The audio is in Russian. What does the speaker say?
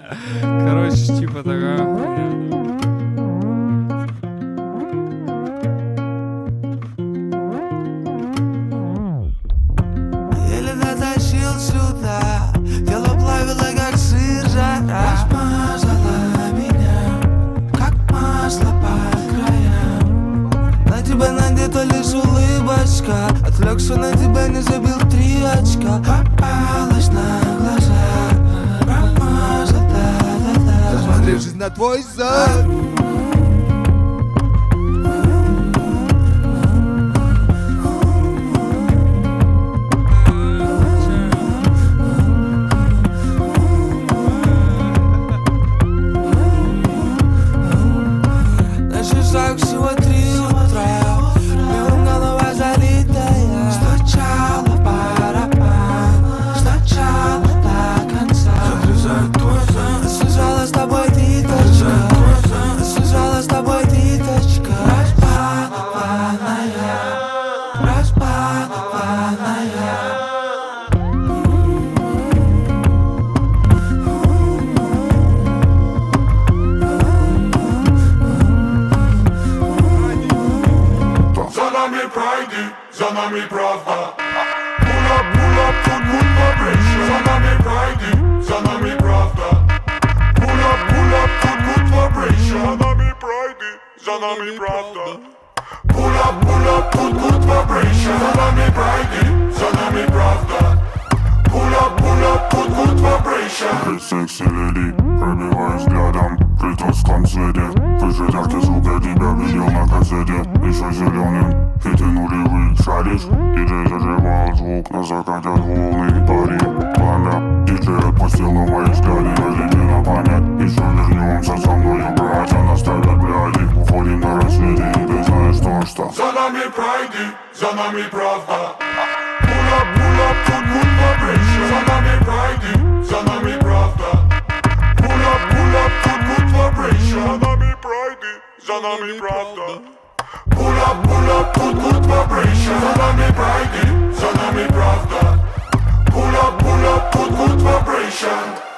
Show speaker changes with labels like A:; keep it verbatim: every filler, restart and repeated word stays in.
A: Короче, типа такая хуйня.
B: Еле дотащил сюда, тело плавило, как сыр, жара. Смазала меня, как масло по краям. На тебя надета лишь улыбочка. Отвлекся на тебя, не забил три очка. Попалась на глаза, промазал, да-да-да. Засмотревшись на твой зад. Всего три утра, днем голова залитая. Стучала барабан, сначала до конца. Загрызает твой сон, связала с тобой ниточка. Связала с тобой ниточка. Разбалованная, разбалованная.
C: За нами правда. Pull up, pull up, тут good vibration. За нами прайди, за нами правда. Pull up, pull up, тут good vibration. За нами прайди, за нами правда. Pull up, pull up, тут good vibration. За нами прайди, за нами правда. Pull up, pull up, тут good vibration. Эй, секси леди, пробиваю взглядом Притос в концерте. Выше яркий звук, я тебя видел на кассете. Еще зеленым, хиты нулевых шаришь. Диджей заживал звук, на закате волны пари. Пламя, диджей отпустил на мои взгляды. Возьми на память, еще вернемся со мною. Братья наставят бляди, уходим на рассвете. И ты знаешь то, что за нами прайди, за нами правда. Pull up, pull up, тут good vibration. За нами прайди, за нами правда. Pull up, pull up, тут good vibration. За нами прайди, за нами правда. Pull up, pull up, тут good vibration. За нами прайди, за нами правда. Pull up, pull up, тут good vibration.